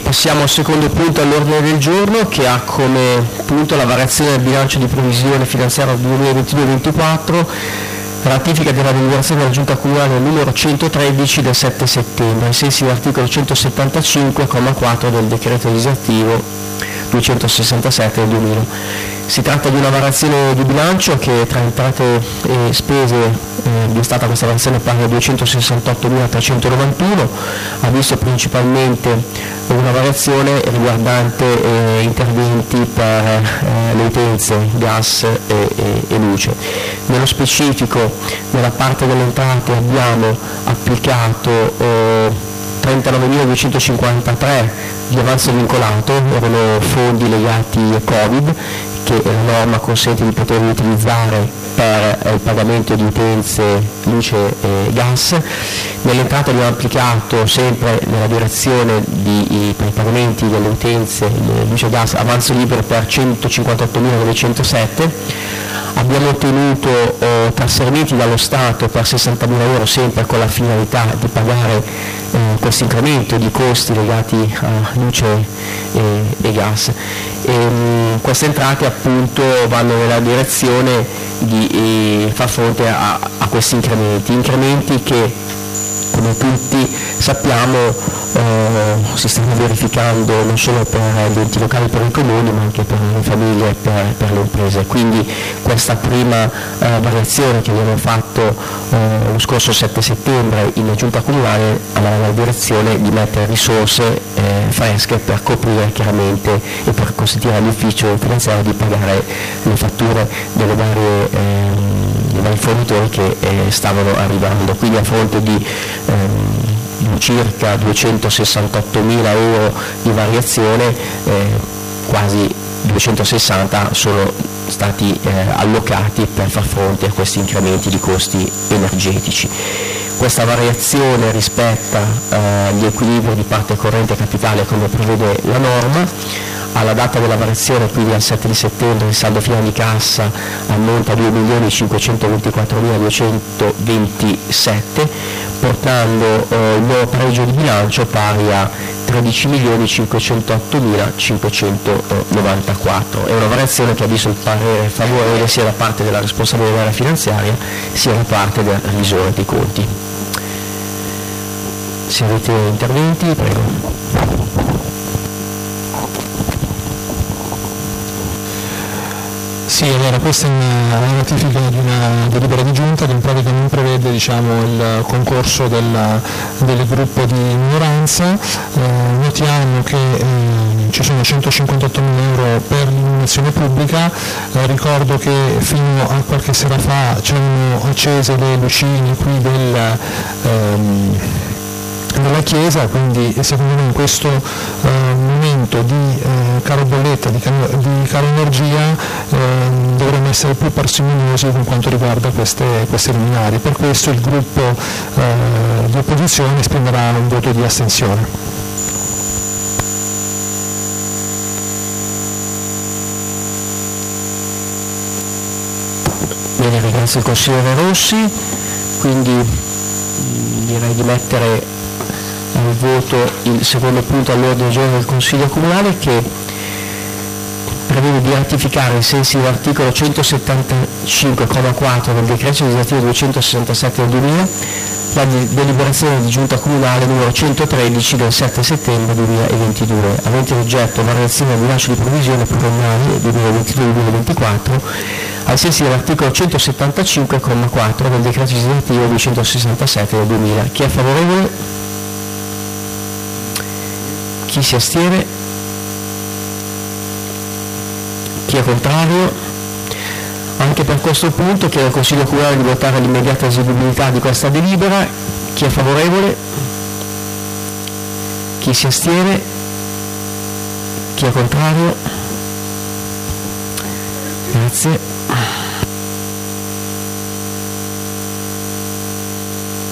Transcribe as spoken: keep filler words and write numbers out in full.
Passiamo al secondo punto all'ordine del giorno, che ha come punto la variazione del bilancio di previsione finanziaria duemilaventidue ventiquattro, ratifica della deliberazione della Giunta Comunale numero centotredici del sette settembre, ai sensi dell'articolo centosettantacinque, comma quattro del decreto legislativo duecentosessantasette del duemila. Si tratta di una variazione di bilancio che tra entrate e spese eh, è stata questa variazione pari a duecentosessantottomilatrecentonovantuno, ha visto principalmente una variazione riguardante eh, interventi per eh, le utenze gas e, e, e luce. Nello specifico, nella parte delle entrate abbiamo applicato eh, trentanovemiladuecentocinquantatré di avanzo vincolato, erano fondi legati a Covid, che la norma consente di poter utilizzare per eh, il pagamento di utenze luce e gas. Nell'entrata abbiamo applicato sempre nella direzione di, per i pagamenti delle utenze luce e gas avanzo libero per centocinquantottomilanovecentosette. Abbiamo ottenuto eh, trasferimenti dallo Stato per sessantamila euro, sempre con la finalità di pagare eh, questo incremento di costi legati a luce e, e gas. E, mh, queste entrate appunto vanno nella direzione di eh, far fronte a, a questi incrementi, incrementi che, come tutti sappiamo, eh, si stanno verificando non solo per gli enti locali, per i comuni, ma anche per le famiglie e per, per le imprese. Quindi questa prima eh, variazione che abbiamo fatto eh, lo scorso sette settembre in Giunta Comunale andava nella direzione di mettere risorse eh, fresche per coprire chiaramente e per consentire all'ufficio finanziario di pagare le fatture delle varie ehm, dei vari fornitori che eh, stavano arrivando. Quindi a fronte di ehm, circa duecentosessantottomila euro di variazione, eh, quasi duecentosessanta sono stati eh, allocati per far fronte a questi incrementi di costi energetici. Questa variazione rispetta eh, gli equilibri di parte corrente e capitale come prevede la norma. Alla data della variazione, quindi al sette di settembre, il saldo finale di cassa ammonta a due milioni cinquecentoventiquattromiladuecentoventisette, portando eh, il nuovo pareggio di bilancio pari a tredici milioni cinquecentoottomilacinquecentonovantaquattro. È una variazione che ha visto il parere favorevole sia da parte della responsabile dell'area finanziaria sia da parte del revisore dei conti. Se avete interventi, prego. Sì, allora questa è una ratifica di una delibera di giunta che in pratica non prevede, diciamo, il concorso del, del gruppo di minoranza. Eh, notiamo che eh, ci sono centocinquantottomila euro per l'illuminazione pubblica. Eh, ricordo che fino a qualche sera fa c'erano accese le lucine qui del... Ehm, della Chiesa, quindi secondo me in questo eh, momento di eh, caro bolletta, di, di caro energia, eh, dovremmo essere più parsimoniosi con quanto riguarda queste, queste luminarie. Per questo il gruppo eh, di opposizione esprimerà un voto di astensione. Bene, ringrazio il consigliere Rossi, quindi direi di mettere al voto il secondo punto all'ordine del giorno del Consiglio Comunale, che prevede di ratificare ai sensi dell'articolo centosettantacinque comma quattro del decreto legislativo duecentosessantasette del duemila la deliberazione di Giunta Comunale numero centotredici del sette settembre duemilaventidue, avente oggetto variazione del bilancio di provvisione pluriennale duemilaventidue duemilaventiquattro ai sensi dell'articolo centosettantacinque comma quattro del decreto legislativo duecentosessantasette del duemila. Chi è favorevole? Chi si astiene? Chi è contrario? Anche per questo punto chiedo al Consiglio Comunale di votare l'immediata eseguibilità di questa delibera. Chi è favorevole? Chi si astiene? Chi è contrario? Grazie.